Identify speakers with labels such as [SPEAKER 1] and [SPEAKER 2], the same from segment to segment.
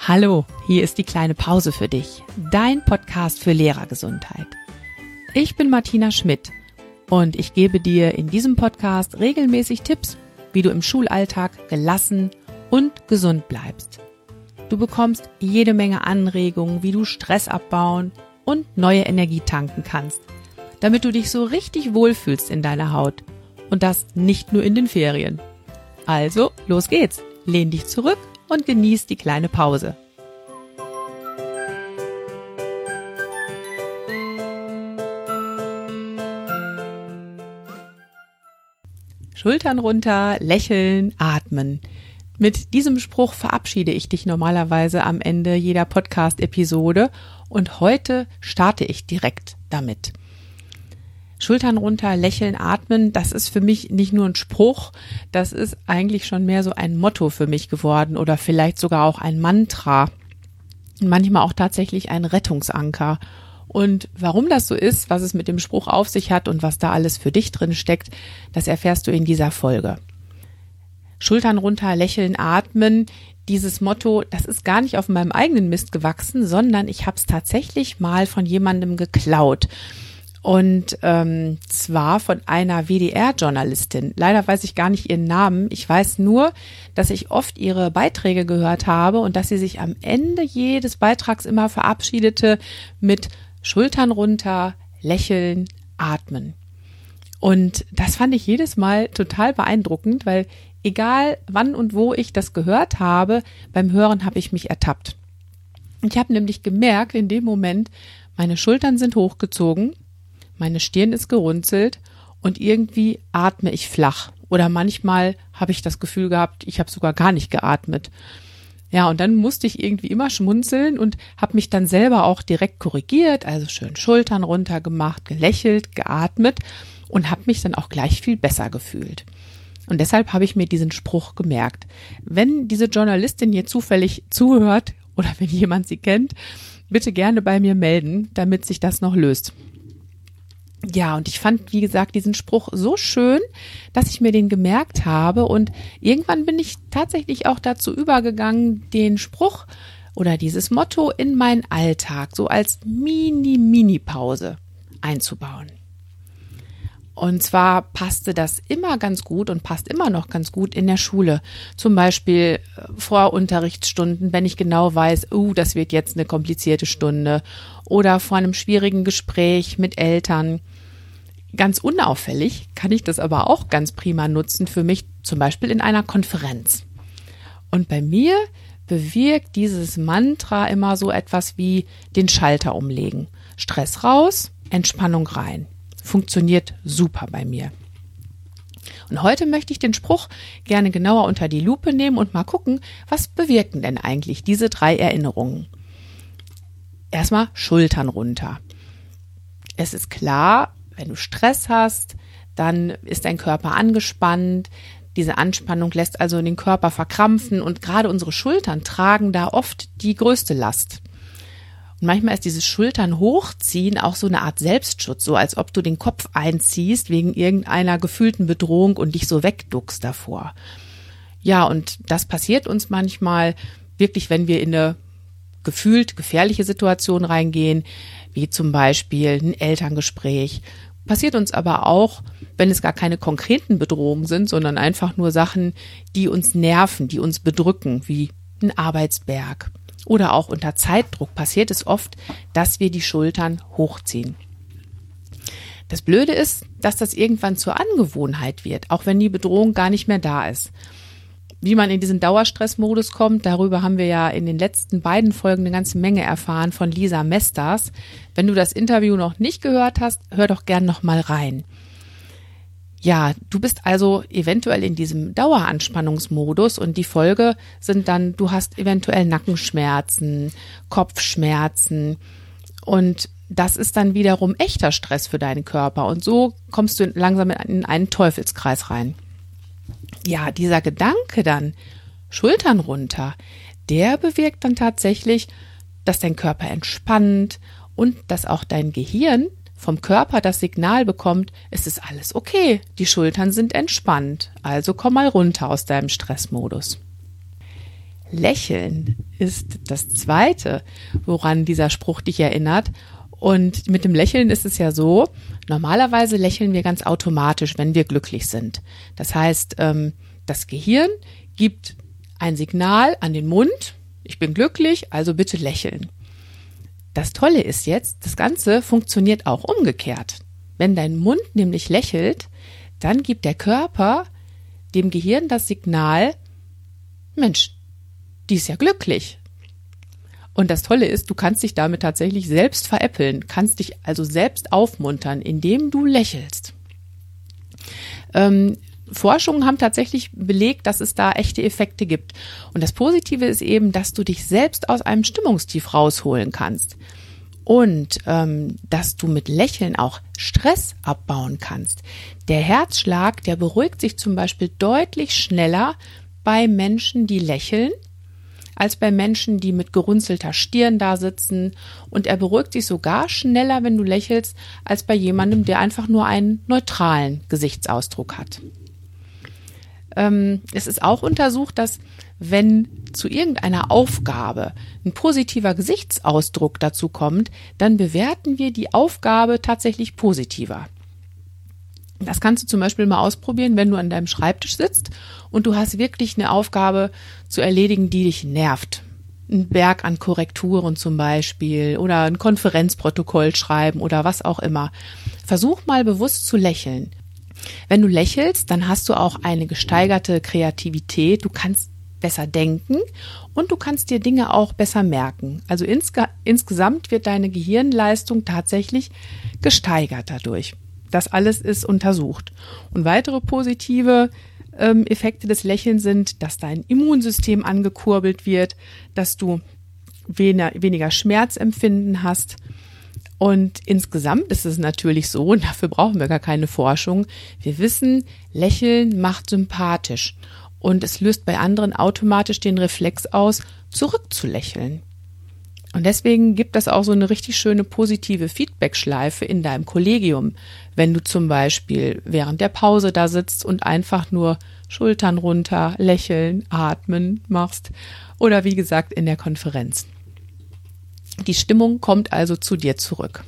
[SPEAKER 1] Hallo, hier ist die kleine Pause für dich, dein Podcast für Lehrergesundheit. Ich bin Martina Schmidt und ich gebe dir in diesem Podcast regelmäßig Tipps, wie du im Schulalltag gelassen und gesund bleibst. Du bekommst jede Menge Anregungen, wie du Stress abbauen und neue Energie tanken kannst, damit du dich so richtig wohlfühlst in deiner Haut und das nicht nur in den Ferien. Also, los geht's, lehn dich zurück und genieß die kleine Pause. Schultern runter, lächeln, atmen. Mit diesem Spruch verabschiede ich dich normalerweise am Ende jeder Podcast-Episode und heute starte ich direkt damit. Schultern runter, lächeln, atmen, das ist für mich nicht nur ein Spruch, das ist eigentlich schon mehr so ein Motto für mich geworden oder vielleicht sogar auch ein Mantra. Manchmal auch tatsächlich ein Rettungsanker. Und warum das so ist, was es mit dem Spruch auf sich hat und was da alles für dich drin steckt, das erfährst du in dieser Folge. Schultern runter, lächeln, atmen, dieses Motto, das ist gar nicht auf meinem eigenen Mist gewachsen, sondern ich habe es tatsächlich mal von jemandem geklaut. Und zwar von einer WDR-Journalistin. Leider weiß ich gar nicht ihren Namen. Ich weiß nur, dass ich oft ihre Beiträge gehört habe und dass sie sich am Ende jedes Beitrags immer verabschiedete mit Schultern runter, lächeln, atmen. Und das fand ich jedes Mal total beeindruckend, weil egal wann und wo ich das gehört habe, beim Hören habe ich mich ertappt. Ich habe nämlich gemerkt, in dem Moment, meine Schultern sind hochgezogen, meine Stirn ist gerunzelt und irgendwie atme ich flach. Oder manchmal habe ich das Gefühl gehabt, ich habe sogar gar nicht geatmet. Ja, und dann musste ich irgendwie immer schmunzeln und habe mich dann selber auch direkt korrigiert, also schön Schultern runter gemacht, gelächelt, geatmet und habe mich dann auch gleich viel besser gefühlt. Und deshalb habe ich mir diesen Spruch gemerkt. Wenn diese Journalistin hier zufällig zuhört oder wenn jemand sie kennt, bitte gerne bei mir melden, damit sich das noch löst. Ja, und ich fand, wie gesagt, diesen Spruch so schön, dass ich mir den gemerkt habe und irgendwann bin ich tatsächlich auch dazu übergegangen, den Spruch oder dieses Motto in meinen Alltag so als Mini-Pause einzubauen. Und zwar passte das immer ganz gut und passt immer noch ganz gut in der Schule. Zum Beispiel vor Unterrichtsstunden, wenn ich genau weiß, das wird jetzt eine komplizierte Stunde. Oder vor einem schwierigen Gespräch mit Eltern. Ganz unauffällig kann ich das aber auch ganz prima nutzen für mich, zum Beispiel in einer Konferenz. Und bei mir bewirkt dieses Mantra immer so etwas wie den Schalter umlegen. Stress raus, Entspannung rein. Funktioniert super bei mir. Und heute möchte ich den Spruch gerne genauer unter die Lupe nehmen und mal gucken, was bewirken denn eigentlich diese 3 Erinnerungen. Erstmal Schultern runter. Es ist klar, wenn du Stress hast, dann ist dein Körper angespannt. Diese Anspannung lässt also den Körper verkrampfen und gerade unsere Schultern tragen da oft die größte Last. Und manchmal ist dieses Schultern hochziehen auch so eine Art Selbstschutz, so als ob du den Kopf einziehst wegen irgendeiner gefühlten Bedrohung und dich so wegduckst davor. Ja, und das passiert uns manchmal wirklich, wenn wir in eine gefühlt gefährliche Situation reingehen, wie zum Beispiel ein Elterngespräch. Passiert uns aber auch, wenn es gar keine konkreten Bedrohungen sind, sondern einfach nur Sachen, die uns nerven, die uns bedrücken, wie ein Arbeitsberg. Oder auch unter Zeitdruck passiert es oft, dass wir die Schultern hochziehen. Das Blöde ist, dass das irgendwann zur Angewohnheit wird, auch wenn die Bedrohung gar nicht mehr da ist. Wie man in diesen Dauerstressmodus kommt, darüber haben wir ja in den letzten beiden Folgen eine ganze Menge erfahren von Lisa Mesters. Wenn du das Interview noch nicht gehört hast, hör doch gern noch mal rein. Ja, du bist also eventuell in diesem Daueranspannungsmodus und die Folge sind dann, du hast eventuell Nackenschmerzen, Kopfschmerzen und das ist dann wiederum echter Stress für deinen Körper und so kommst du langsam in einen Teufelskreis rein. Ja, dieser Gedanke dann, Schultern runter, der bewirkt dann tatsächlich, dass dein Körper entspannt und dass auch dein Gehirn vom Körper das Signal bekommt, es ist alles okay, die Schultern sind entspannt, also komm mal runter aus deinem Stressmodus. Lächeln ist das Zweite, woran dieser Spruch dich erinnert. Und mit dem Lächeln ist es ja so, normalerweise lächeln wir ganz automatisch, wenn wir glücklich sind. Das heißt, das Gehirn gibt ein Signal an den Mund, ich bin glücklich, also bitte lächeln. Das Tolle ist jetzt, das Ganze funktioniert auch umgekehrt. Wenn dein Mund nämlich lächelt, dann gibt der Körper dem Gehirn das Signal, Mensch, die ist ja glücklich. Und das Tolle ist, du kannst dich damit tatsächlich selbst veräppeln, kannst dich also selbst aufmuntern, indem du lächelst. Forschungen haben tatsächlich belegt, dass es da echte Effekte gibt. Und das Positive ist eben, dass du dich selbst aus einem Stimmungstief rausholen kannst. Und dass du mit Lächeln auch Stress abbauen kannst. Der Herzschlag, der beruhigt sich zum Beispiel deutlich schneller bei Menschen, die lächeln, als bei Menschen, die mit gerunzelter Stirn da sitzen. Und er beruhigt sich sogar schneller, wenn du lächelst, als bei jemandem, der einfach nur einen neutralen Gesichtsausdruck hat. Es ist auch untersucht, dass wenn zu irgendeiner Aufgabe ein positiver Gesichtsausdruck dazu kommt, dann bewerten wir die Aufgabe tatsächlich positiver. Das kannst du zum Beispiel mal ausprobieren, wenn du an deinem Schreibtisch sitzt und du hast wirklich eine Aufgabe zu erledigen, die dich nervt. Ein Berg an Korrekturen zum Beispiel oder ein Konferenzprotokoll schreiben oder was auch immer. Versuch mal bewusst zu lächeln. Wenn du lächelst, dann hast du auch eine gesteigerte Kreativität. Du kannst besser denken und du kannst dir Dinge auch besser merken. Also insgesamt wird deine Gehirnleistung tatsächlich gesteigert dadurch. Das alles ist untersucht. Und weitere positive Effekte des Lächelns sind, dass dein Immunsystem angekurbelt wird, dass du weniger Schmerzempfinden hast. Und insgesamt ist es natürlich so, und dafür brauchen wir gar keine Forschung, wir wissen, Lächeln macht sympathisch. Und es löst bei anderen automatisch den Reflex aus, zurückzulächeln. Und deswegen gibt das auch so eine richtig schöne positive Feedback-Schleife in deinem Kollegium, wenn du zum Beispiel während der Pause da sitzt und einfach nur Schultern runter, lächeln, atmen machst oder wie gesagt in der Konferenz. Die Stimmung kommt also zu dir zurück.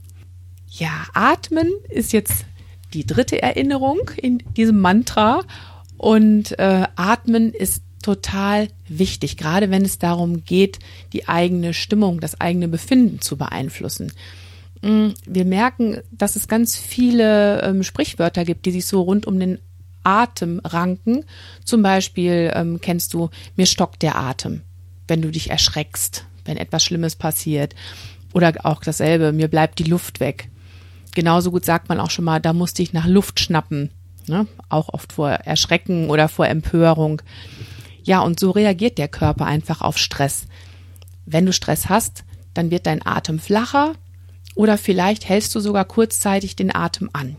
[SPEAKER 1] Ja, atmen ist jetzt die dritte Erinnerung in diesem Mantra und atmen ist total wichtig, gerade wenn es darum geht, die eigene Stimmung, das eigene Befinden zu beeinflussen. Wir merken, dass es ganz viele Sprichwörter gibt, die sich so rund um den Atem ranken. Zum Beispiel kennst du, mir stockt der Atem, wenn du dich erschreckst, wenn etwas Schlimmes passiert. Oder auch dasselbe, mir bleibt die Luft weg. Genauso gut sagt man auch schon mal, da musste ich nach Luft schnappen. Ne? Auch oft vor Erschrecken oder vor Empörung. Ja, und so reagiert der Körper einfach auf Stress. Wenn du Stress hast, dann wird dein Atem flacher oder vielleicht hältst du sogar kurzzeitig den Atem an.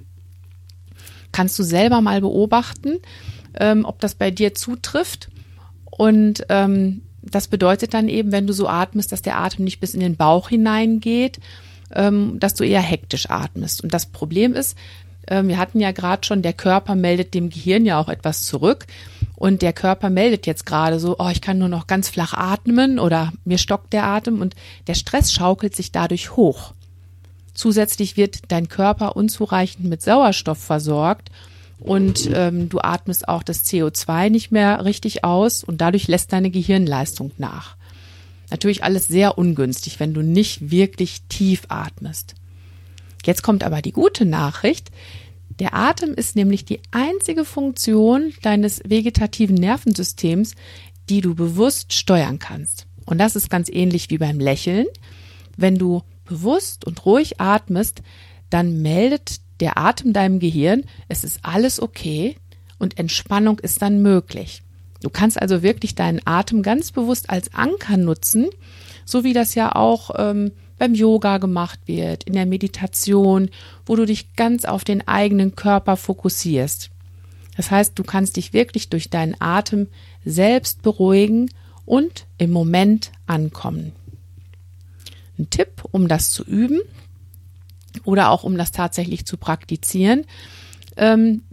[SPEAKER 1] Kannst du selber mal beobachten, ob das bei dir zutrifft. Und das bedeutet dann eben, wenn du so atmest, dass der Atem nicht bis in den Bauch hineingeht, dass du eher hektisch atmest. Und das Problem ist, wir hatten ja gerade schon, der Körper meldet dem Gehirn ja auch etwas zurück. Und der Körper meldet jetzt gerade so, oh, ich kann nur noch ganz flach atmen oder mir stockt der Atem und der Stress schaukelt sich dadurch hoch. Zusätzlich wird dein Körper unzureichend mit Sauerstoff versorgt und du atmest auch das CO2 nicht mehr richtig aus und dadurch lässt deine Gehirnleistung nach. Natürlich alles sehr ungünstig, wenn du nicht wirklich tief atmest. Jetzt kommt aber die gute Nachricht. Der Atem ist nämlich die einzige Funktion deines vegetativen Nervensystems, die du bewusst steuern kannst. Und das ist ganz ähnlich wie beim Lächeln. Wenn du bewusst und ruhig atmest, dann meldet der Atem deinem Gehirn, es ist alles okay und Entspannung ist dann möglich. Du kannst also wirklich deinen Atem ganz bewusst als Anker nutzen, so wie das ja auch beim Yoga gemacht wird, in der Meditation, wo du dich ganz auf den eigenen Körper fokussierst. Das heißt, du kannst dich wirklich durch deinen Atem selbst beruhigen und im Moment ankommen. Ein Tipp, um das zu üben oder auch um das tatsächlich zu praktizieren.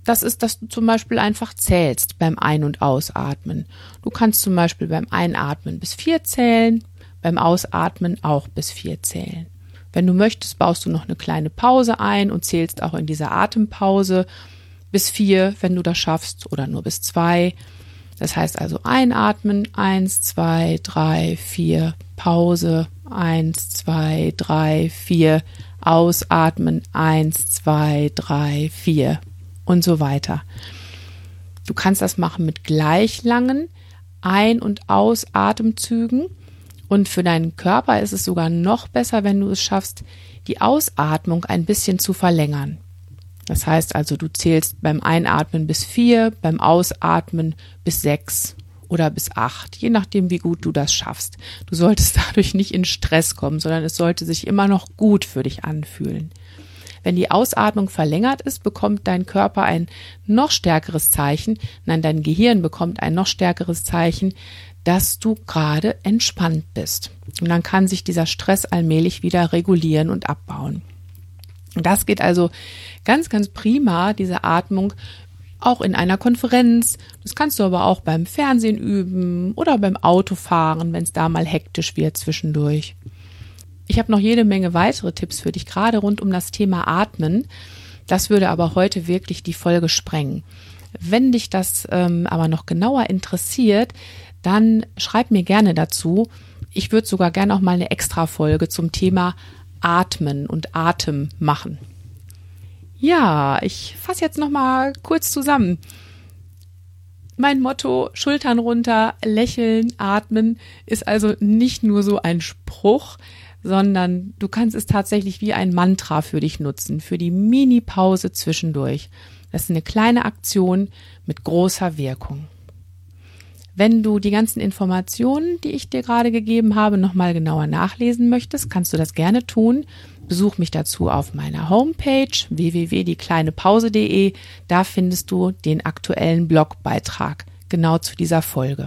[SPEAKER 1] das ist, dass du zum Beispiel einfach zählst beim Ein- und Ausatmen. Du kannst zum Beispiel beim Einatmen bis 4 zählen, beim Ausatmen auch bis 4 zählen. Wenn du möchtest, baust du noch eine kleine Pause ein und zählst auch in dieser Atempause bis 4, wenn du das schaffst, oder nur bis 2. Das heißt also einatmen, 1, 2, 3, 4, Pause, 1, 2, 3, 4, ausatmen, 1, 2, 3, 4 und so weiter. Du kannst das machen mit gleich langen Ein- und Ausatemzügen. Und für deinen Körper ist es sogar noch besser, wenn du es schaffst, die Ausatmung ein bisschen zu verlängern. Das heißt also, du zählst beim Einatmen bis 4, beim Ausatmen bis 6 oder bis 8, je nachdem, wie gut du das schaffst. Du solltest dadurch nicht in Stress kommen, sondern es sollte sich immer noch gut für dich anfühlen. Wenn die Ausatmung verlängert ist, bekommt dein Körper ein noch stärkeres Zeichen, dein Gehirn bekommt ein noch stärkeres Zeichen, dass du gerade entspannt bist. Und dann kann sich dieser Stress allmählich wieder regulieren und abbauen. Das geht also ganz, ganz prima, diese Atmung, auch in einer Konferenz. Das kannst du aber auch beim Fernsehen üben oder beim Autofahren, wenn es da mal hektisch wird zwischendurch. Ich habe noch jede Menge weitere Tipps für dich, gerade rund um das Thema Atmen. Das würde aber heute wirklich die Folge sprengen. Wenn dich das aber noch genauer interessiert, dann schreib mir gerne dazu. Ich würde sogar gerne auch mal eine Extra-Folge zum Thema Atmen und Atem machen. Ja, ich fasse jetzt noch mal kurz zusammen. Mein Motto, Schultern runter, lächeln, atmen, ist also nicht nur so ein Spruch, sondern du kannst es tatsächlich wie ein Mantra für dich nutzen, für die Mini-Pause zwischendurch. Das ist eine kleine Aktion mit großer Wirkung. Wenn du die ganzen Informationen, die ich dir gerade gegeben habe, nochmal genauer nachlesen möchtest, kannst du das gerne tun. Besuch mich dazu auf meiner Homepage www.diekleinepause.de. Da findest du den aktuellen Blogbeitrag genau zu dieser Folge.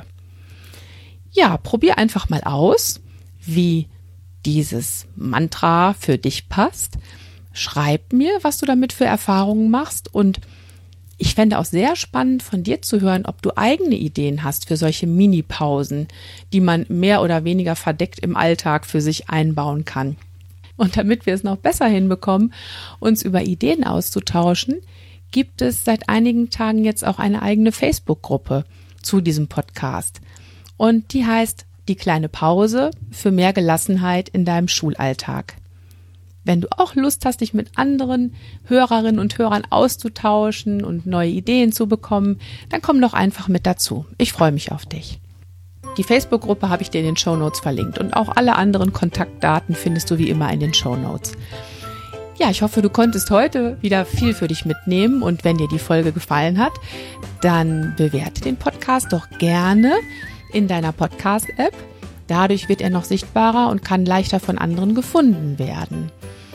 [SPEAKER 1] Ja, probier einfach mal aus, wie dieses Mantra für dich passt. Schreib mir, was du damit für Erfahrungen machst, und ich fände auch sehr spannend, von dir zu hören, ob du eigene Ideen hast für solche Mini-Pausen, die man mehr oder weniger verdeckt im Alltag für sich einbauen kann. Und damit wir es noch besser hinbekommen, uns über Ideen auszutauschen, gibt es seit einigen Tagen jetzt auch eine eigene Facebook-Gruppe zu diesem Podcast. Und die heißt Die kleine Pause für mehr Gelassenheit in deinem Schulalltag. Wenn du auch Lust hast, dich mit anderen Hörerinnen und Hörern auszutauschen und neue Ideen zu bekommen, dann komm doch einfach mit dazu. Ich freue mich auf dich. Die Facebook-Gruppe habe ich dir in den Shownotes verlinkt und auch alle anderen Kontaktdaten findest du wie immer in den Shownotes. Ja, ich hoffe, du konntest heute wieder viel für dich mitnehmen, und wenn dir die Folge gefallen hat, dann bewerte den Podcast doch gerne in deiner Podcast-App. Dadurch wird er noch sichtbarer und kann leichter von anderen gefunden werden.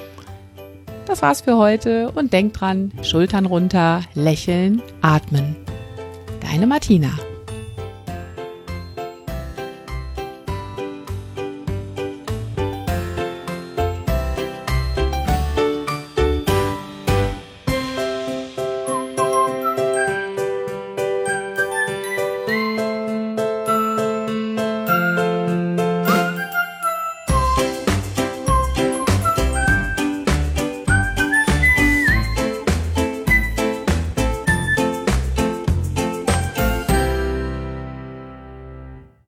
[SPEAKER 1] Das war's für heute und denk dran, Schultern runter, lächeln, atmen. Deine Martina.